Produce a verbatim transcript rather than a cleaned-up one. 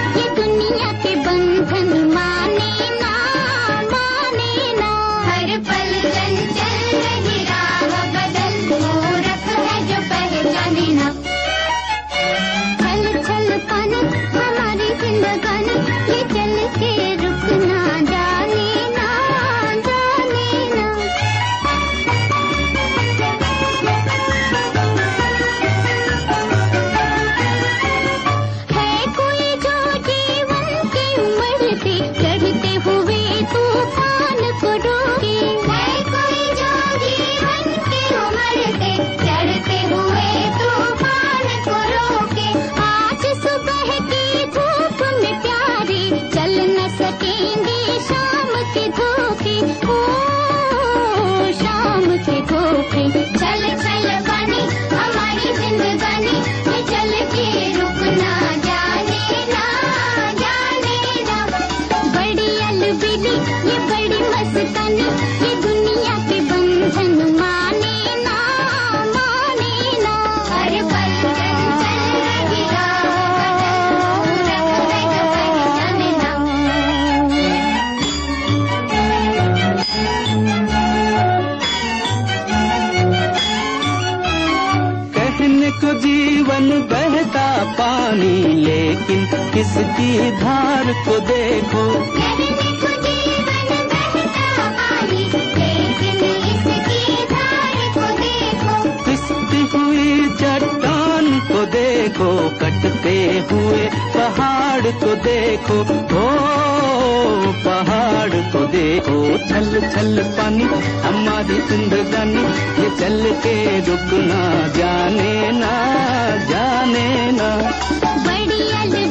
ये दुनिया के बंधन माने ना, माने ना। हर पल चंचल रही राह बदल, मूरख है जो पहचाने ना। छल छल पानी हमारी जिंदगानी, ये चल के रुकना जाने ना, जाने ना। है कोई जो जीवन की उम्र से चढ़ते हुए तूफान को रोके, है कोई जो जीवन की उम्र से चढ़ते हुए तूफान को रोके। आज सुबह की धूप में प्यारे चल न सकेंगे शाम के धोखे, ओ शाम के धोखे। चल चल पानी हमारी जिंदगानी, ये चल के रुकना जाने ना, जाने ना। बड़ी अलविदी ये बड़ी मस्तानी, ये दुनिया के बंधन माने ना, माने ना। हर पल चंचल रही राह बदल, मूरख है जो पहचाने ना। कहने को जीवन बहता पानी, लेकिन किसकी धार को देखो। कहने को जीवन बहता पानी, लेकिन इसकी धार को देखो। पिसती हुई चट्टान को देखो, कटते हुए पहाड़ को देखो, ओ पहाड़ को देखो। छल छल पानी हमारी जिंदगानी, ये चल के रुकना जाने ना, जाने ना। बड़ी अलविदी